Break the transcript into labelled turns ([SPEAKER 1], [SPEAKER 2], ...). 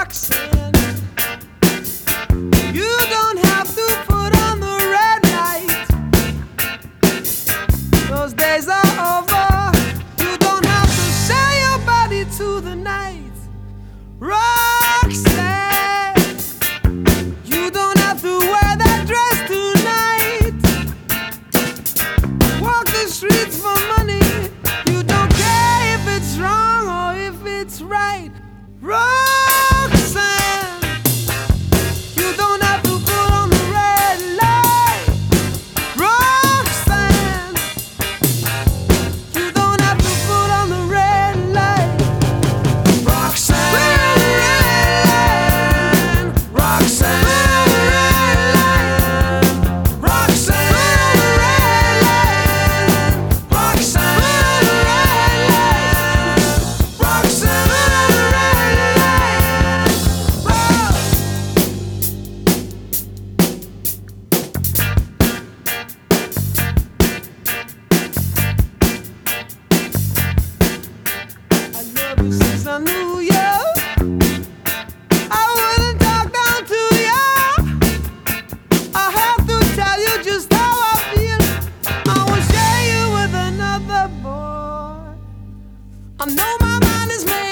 [SPEAKER 1] Roxanne, you don't have to put on the red light. Those days are over. You don't have to sell your body to the night. Roxanne, you don't have to wear that dress tonight. Walk the streets for money. You don't care if it's wrong or if it's right. Roxanne, you don't have to put on the red light. Roxanne, you don't have to put on the red light. Roxanne, Roxanne, Roxanne, Roxanne, since I knew you, I wouldn't talk down to you. I have to tell you just how I feel. I won't share you with another boy. I know my mind is made